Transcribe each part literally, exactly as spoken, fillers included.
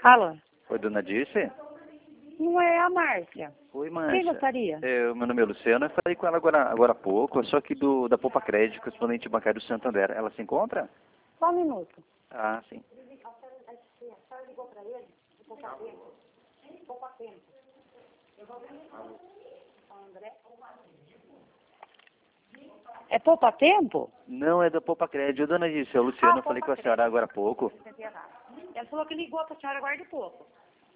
Alô? Oi, dona Dirce? Não é a Márcia. Oi, Márcia. Quem gostaria? É, meu nome é Luciano, eu falei com ela agora, agora há pouco, eu sou aqui do, da Poupa Crédito, correspondente bancário do Santander. Ela se encontra? Só um minuto. Ah, sim. É poupa tempo? Não, é da Poupa Crédito. Dona Dirce, é o Luciano, Ah, eu falei com a Poupa senhora agora há pouco. Ela falou que ligou para a senhora agora de pouco.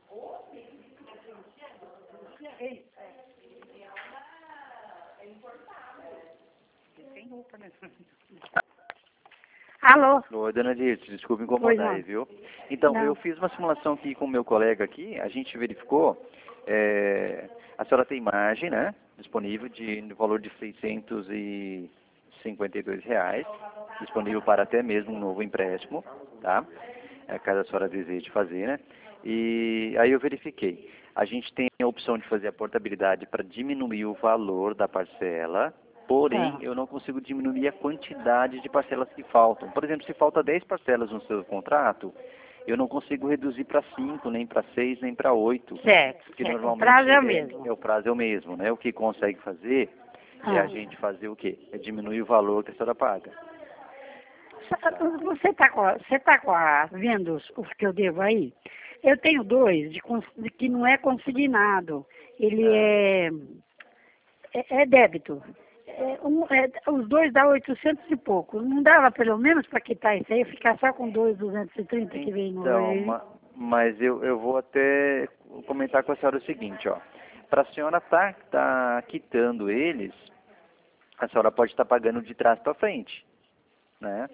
Alô? Oi, dona Dirce, desculpe Pois incomodar não. aí, viu? Então, Não. eu fiz uma simulação aqui com o meu colega aqui, a gente verificou, é, a senhora tem margem, né, disponível de, no valor de seiscentos e cinquenta e dois reais, disponível para até mesmo um novo empréstimo, tá? É, caso a senhora deseje fazer, né? E aí eu verifiquei. A gente tem a opção de fazer a portabilidade para diminuir o valor da parcela, porém, Ah. eu não consigo diminuir a quantidade de parcelas que faltam. Por exemplo, se falta dez parcelas no seu contrato, eu não consigo reduzir para cinco, nem para seis, nem para oito. Certo, Porque certo. O normalmente prazo é o é, mesmo. é o prazo é o mesmo, né? O que consegue fazer é Ah. a gente fazer o quê? É diminuir o valor que a senhora paga. Você está com, a- você tá com a, vendo os, os que eu devo aí? Eu tenho dois de, cons- de que não é consignado. Ele é, é, é débito. É, um, é, os dois dá oitocentos e pouco. Não dava pelo menos para quitar isso aí, ficar só com dois duzentos e trinta que vem no Então, aí. ma- mas eu, eu vou até comentar com a senhora o seguinte, ó. Para a senhora estar tá, tá quitando eles, a senhora pode estar pagando de trás para frente, né?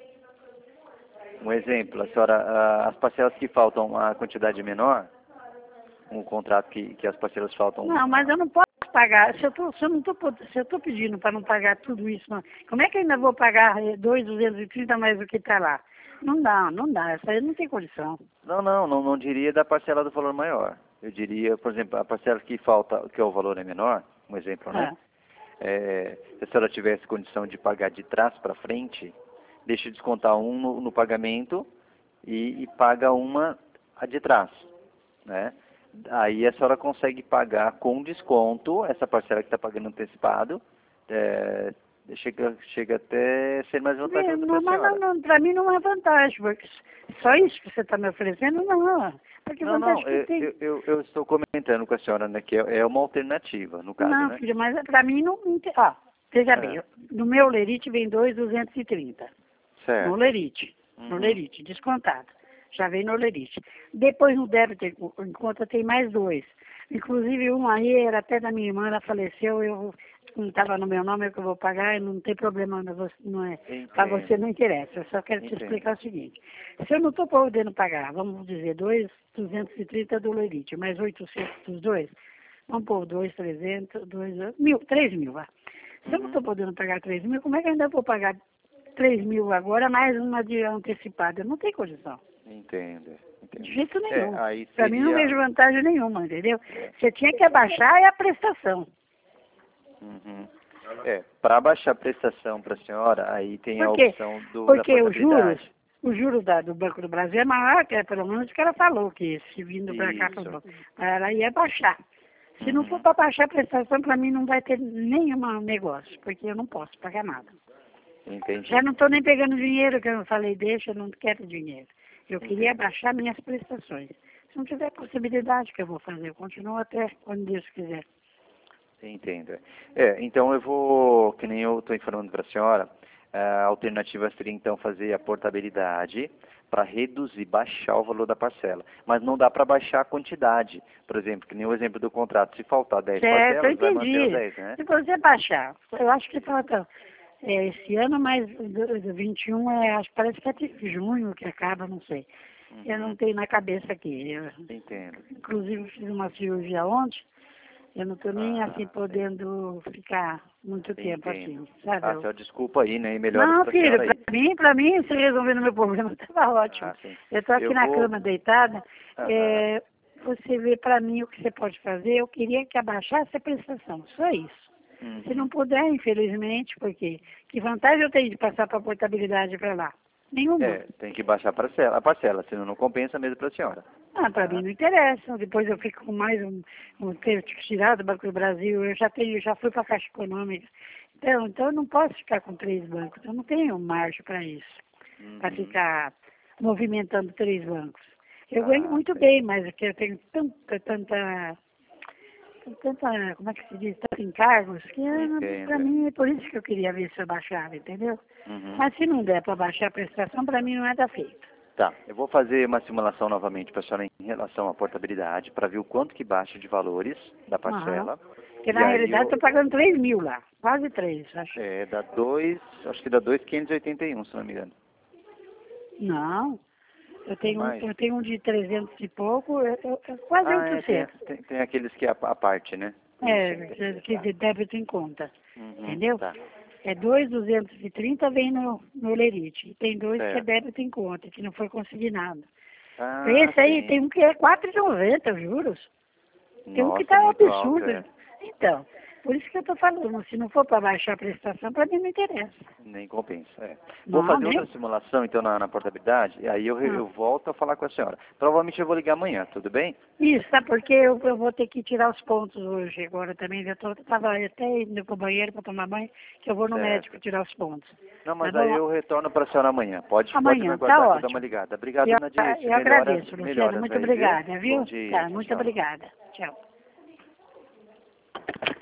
Um exemplo, a senhora, a- as parcelas que faltam a quantidade menor, um contrato que, que as parcelas faltam... Não, mas eu não posso pagar. Se eu, tô, se eu não tô, pod- se eu tô pedindo para não pagar tudo isso, não, como é que eu ainda vou pagar eh, dois duzentos e trinta mais do que está lá? Não dá, não dá. Isso aí não tem condição. Não, não, não, não diria da parcela do valor maior. Eu diria, por exemplo, a parcela que falta, que o valor é menor, um exemplo, né? Ah. É, se a senhora tivesse condição de pagar de trás para frente, deixa eu descontar um no, no pagamento e, e paga uma a de trás, né? Aí a senhora consegue pagar com desconto essa parcela que está pagando antecipado, é, chega, chega até ser mais É, vantajoso para não, a mas não, senhora. não, para mim não é vantagem, porque só isso que você está me oferecendo, não. Porque Não, não, vantagem que eu, tem. eu, eu eu estou comentando com a senhora, né, que é, é uma alternativa, no caso, Não, né? filho, mas para mim não, não tem. Ó, veja bem, É, eu- no meu lerite vem dois duzentos e trinta. No certo. lerite, no Uhum. lerite, descontado. Já vem no lerite. Depois no débito em conta tem mais dois. Inclusive um aí era até da minha irmã, ela faleceu, eu não estava no meu nome, é que eu vou pagar, e não tem problema, não, você- não é, para você Entendo, não interessa. Eu só quero te entendo. explicar o seguinte. Se eu não estou podendo pagar, vamos dizer, dois duzentos e trinta do lerite, mais oitocentos dos dois, vamos pôr dois trezentos, dois mil, três mil, vá. Se eu não Uhum. estou podendo pagar três mil, como é que eu ainda vou pagar três mil agora, mais uma de antecipada? Não tem condição. Entendo, entendo. De jeito nenhum. É, aí Para mim não seria... vejo vantagem nenhuma, entendeu? É. Você tinha que abaixar é a prestação. Uhum. É, para baixar a prestação para a senhora, aí tem a Por quê? opção do, da Porque os juros, portabilidade. os juros da- do Banco do Brasil é maior, que é pelo menos o que ela falou, que se vindo para cá, pro Isso. banco, ela ia baixar. Se não for Uhum. para baixar a prestação, para mim não vai ter nenhum negócio, porque eu não posso pagar nada. Entendi. Já não estou nem pegando dinheiro, que eu não falei, deixa, eu não quero dinheiro. Eu queria Entendi. baixar minhas prestações. Se não tiver possibilidade, que eu vou fazer? Eu continuo até quando Deus quiser. Entendo. É, então eu vou, que nem eu estou informando para a senhora, a alternativa seria então fazer a portabilidade para reduzir, baixar o valor da parcela. Mas não dá para baixar a quantidade. Por exemplo, que nem o exemplo do contrato, se faltar dez Certo, eu parcelas, vai manter os entendi. dez, né? Se você baixar, eu acho que falta é, esse ano, mas do, do vinte e um, é, acho, parece que é de junho que acaba, não sei. Eu não Uhum. tenho na cabeça aqui. Eu, Entendo. inclusive, fiz uma cirurgia ontem. Eu não estou nem Ah, assim sim. podendo ficar muito tempo Entendo. assim, sabe? Ah, Eu- senhora, desculpa aí, né? E melhoras Não, para a filho, senhora pra aí. mim, pra mim, você resolvendo meu problema estava ótimo. Ah, sim. Eu estou aqui Eu na vou... cama deitada. Aham. É, você vê para mim o que você pode fazer. Eu queria que abaixasse a prestação, só isso. Se não Uhum. puder, infelizmente, porque que vantagem eu tenho de passar para a portabilidade para lá? Nenhuma. É, tem que baixar a parcela, a parcela, senão não compensa mesmo para a senhora. Ah, para mim não interessa. Depois eu fico com mais um, um ter que tirar do Banco do Brasil. Eu já tenho, já fui para a Caixa Econômica. Então, então eu não posso ficar com três bancos. Eu não tenho margem para isso. Uhum. Para ficar movimentando três bancos. Eu Ah, ganho muito sim. bem, mas é que eu tenho tanta, tanta, tanta, como é que se diz, tantos encargos, que Entendo. para mim é por isso que eu queria ver se eu baixava, entendeu? Uhum. Mas se não der para baixar a prestação, para mim não é da feita. Tá, eu vou fazer uma simulação novamente para a senhora em relação à portabilidade, para ver o quanto que baixa de valores da parcela. Aham. Porque E na aí realidade eu- estou pagando três mil lá, quase três, acho. É, dá dois, acho que dá dois mil quinhentos e oitenta e um, se não me engano. Não, eu tenho, um- Mais. eu tenho um de trezentos e pouco, eu, eu, eu- quase Ah, é, tem, oitocentos. tem, tem aqueles que é a, a parte, né? É, Isso. que de débito em conta, Uhum, entendeu? tá. É dois mil duzentos e trinta vem no, no Lerite. E tem dois que é Certo. débito em conta, que não foi consignado. Ah, Esse aí sim. tem um que é quatro reais e noventa centavos, juros. Tem um que Nossa, está muito absurdo. alto, é. Então, por isso que eu estou falando, se não for para baixar a prestação, para mim não interessa. Nem compensa. É. Vou Não, fazer nem. outra simulação, então, na, na portabilidade, e aí eu, re- Ah. eu volto a falar com a senhora. Provavelmente eu vou ligar amanhã, tudo bem? Isso, sabe porque eu, eu vou ter que tirar os pontos hoje, agora também. Eu estava até indo para o banheiro para tomar banho, que eu vou no Certo. médico tirar os pontos. Não, mas Tá aí bom? eu retorno para a senhora amanhã. Pode, pode me Amanhã, aguardar tá que eu dou uma ótimo. ligada. Obrigado, Eu, Nadir. eu Melhoras, agradeço, Luciano. melhoras Muito aí, obrigada, viu? viu? Bom dia. Tá, Tchau, muito tchau. obrigada. Tchau.